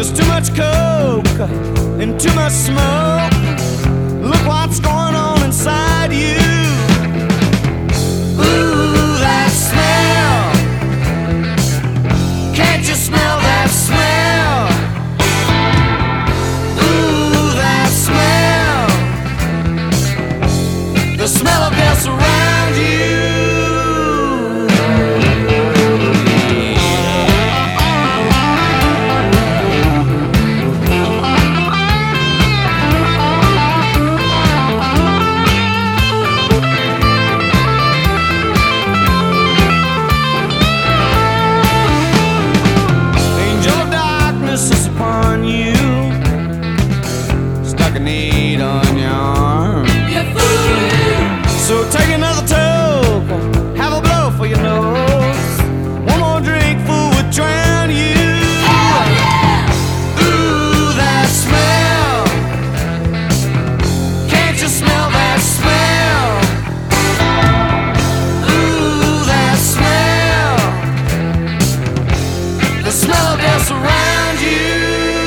There's too much coke and too much smoke. Look what's going on inside you. Ooh, that smell. Can't you smell that smell? Ooh, that smell. The smell of death around you. A need on your arm. You fool! So take another toke, have a blow for your nose. One more drink, fool, would drown you. Hell yeah! Ooh, that smell. Can't you smell that smell? Ooh, that smell. The smell of death around you.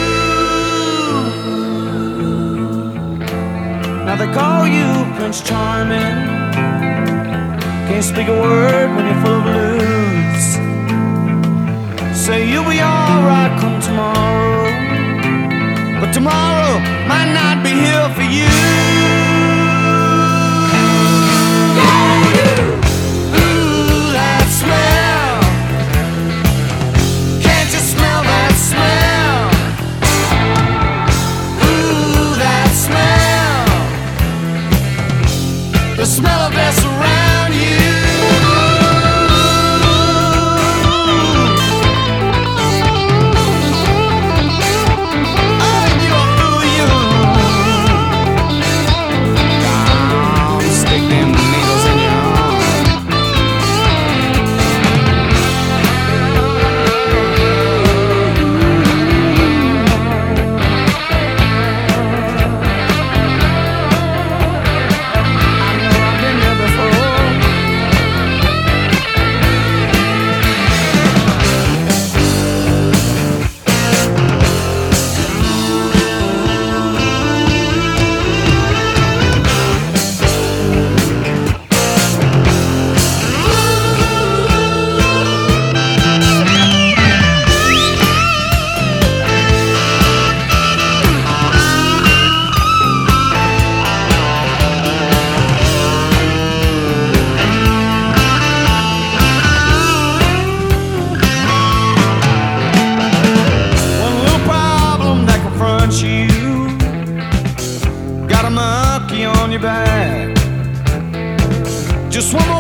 Now they call you Prince Charming. Can't speak a word when you're full of blues. Say you'll be alright come tomorrow, but tomorrow might not be here for you. Ooh, that smell. Can't you smell that smell? Ooh, that smell. The smell of death around you. Oh, you fool, you. Don't stick them needles in your arm. You got a monkey on your back. Just one more